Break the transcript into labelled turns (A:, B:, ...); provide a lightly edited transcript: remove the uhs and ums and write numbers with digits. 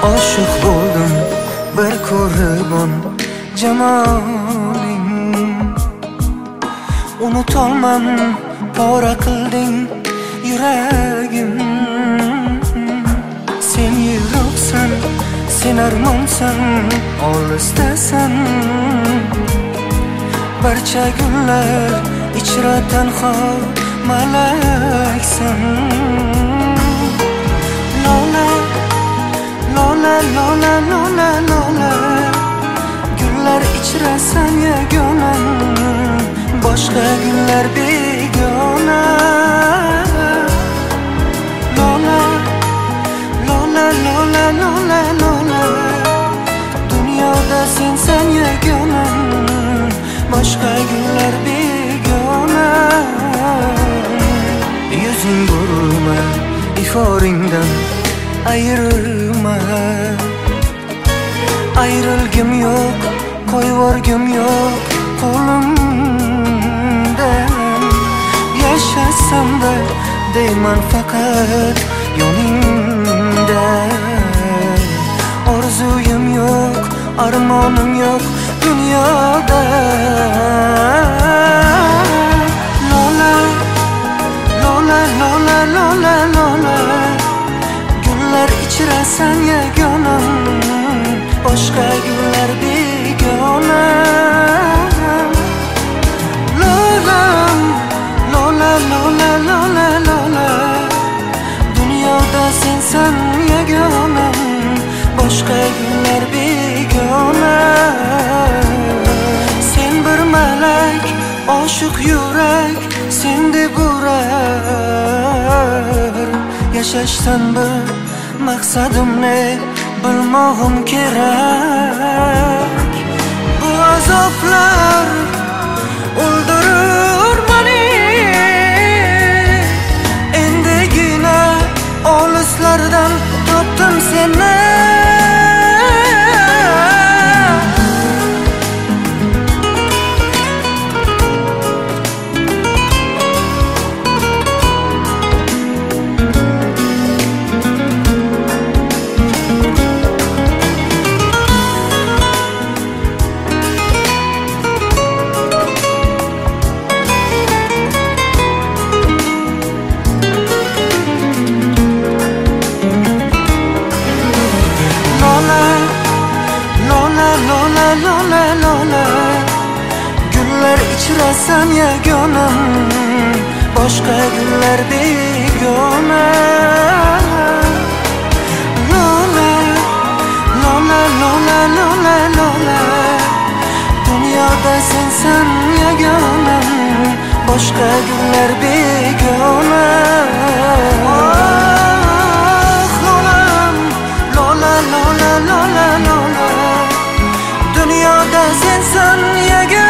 A: Aşık buldum bir ko'ribon jamoling. Unutolmam pora qilding yuragim. Sen yiroqsan, sen armonsan, olisdasan. Barcha gullar ichra tanho malaksan. Lola, lola, lola, lola, lola, gullar ichra sen yagona, boshqa gullar begona. Lola, lola, lola, lola, lola, dunyoda sen yagona, boshqa gullar begona. Yuzing burma, iforingdan ayrilma. Ayrılgım yok, qo'yvorgim yo'q qo'limdan. Yashasam da deyman faqat yoningda. Orzuyim yo'q, armonim yo'q dunyoda. Lola, lola, lola, lola, lola, gullar ichra sen yagona, boshqa gullar begona. Lola, lola, lola, lola, lola, dunyoda sen yagona, boshqa gullar begona. Sen bir malak, oshiq yurak sende burar. Yashashdan bir maqsadim ne bilmog'im kerak. Bu azoblar o'ldirur meni. Endigina olislardan topdim seni. Lola, lola, gullar ichra sen yagona, boshqa gullar begona. Lola, lola, lola, lola, lola, dunyoda sen yagona, boshqa gullar begona. Lolam, lola, lola, lola, lola, dunyoda sen yagona.